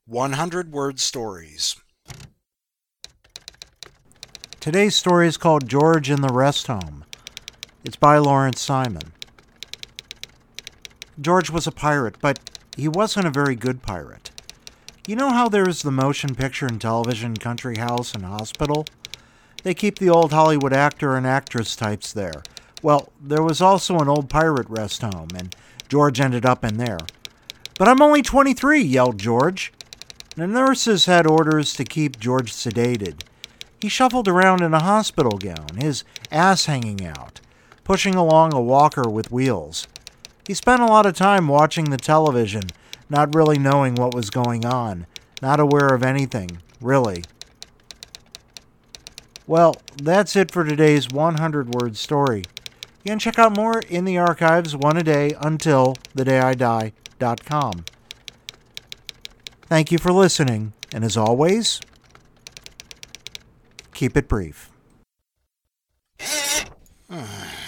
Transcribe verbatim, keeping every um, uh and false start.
one hundred word stories. Today's story is called George in the Rest Home. It's by Lawrence Simon. George was a pirate, but he wasn't a very good pirate. You know how there's the motion picture and television country house and hospital? They keep the old Hollywood actor and actress types there. Well, there was also an old pirate rest home, and George ended up in there. "But I'm only twenty-three, yelled George. The nurses had orders to keep George sedated. He shuffled around in a hospital gown, his ass hanging out, pushing along a walker with wheels. He spent a lot of time watching the television, not really knowing what was going on, not aware of anything, really. Well, that's it for today's one hundred word story. You can check out more in the archives, one a day until the day I die dot com. Thank you for listening, and as always, keep it brief.